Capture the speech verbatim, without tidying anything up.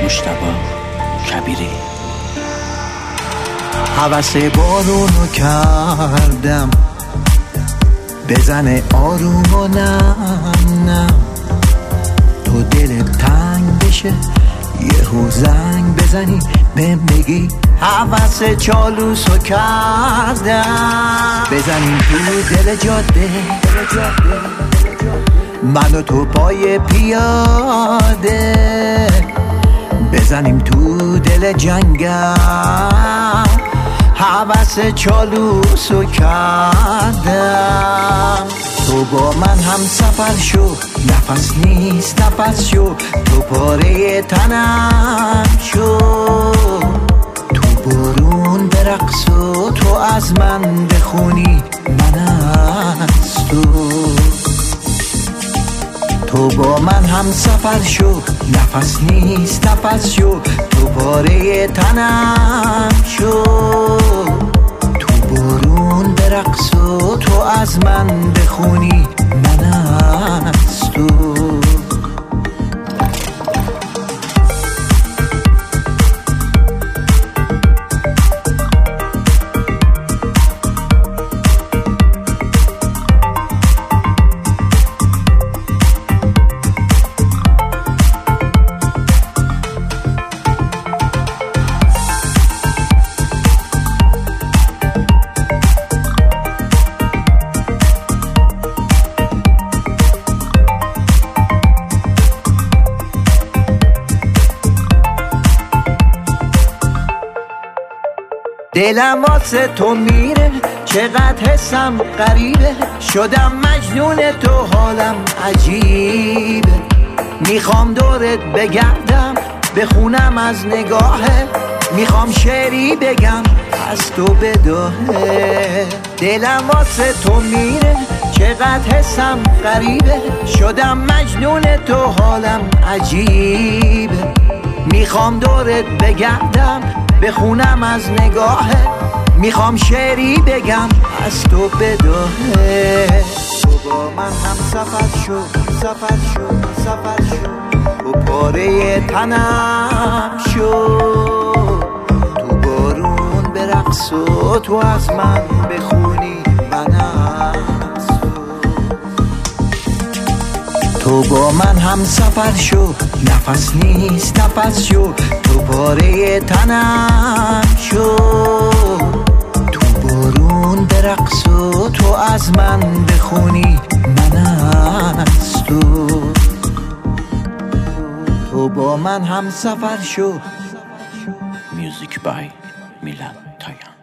مجتبی کبیری. هوس بارونو کردم بزنه آروم و نم نم، تو دلت تنگ بشه یهو زنگ بزنی بهم بگی هوس چالوسو کردم. بزنیم تو دل جاده من و تو پای پیاده، بزنیم تو دل جنگل هوس چالوسو کردم. تو با من هم سفر شو، نفس نیست نفس شو، تو پاره تنم شو، تو بارون برقص و تو از من بخونی من از تو. تو با من هم سفر شو، نفس نیست نفس شو، تو پاره تنم شو، تو بارون برقص و تو از من بخونی من از تو. دلم واسه تو میره چقدر حسم غریبه، شدم مجنون تو حالم عجیبه. میخوام دورت بگردم بخونم از نگاهه، میخوام شعری بگم از تو بداهه. دلم واسه تو میره چقدر حسم غریبه، شدم مجنون تو حالم عجیبه. میخوام دورت بگردم بخونم از نگاهه، میخوام شعری بگم از تو بداهه. تو با من هم سفر شو سفر شو سفر شو، تو پاره تنم شو، تو بارون برقص و تو از من بخونی من از تو. تو با من هم سفر شو، نفس نیست نفس شو، تو پاره تنم شو، تو بارون برقص و تو از من بخونی من از تو. تو با من هم سفر شو. میوزیک بای میلان تایان.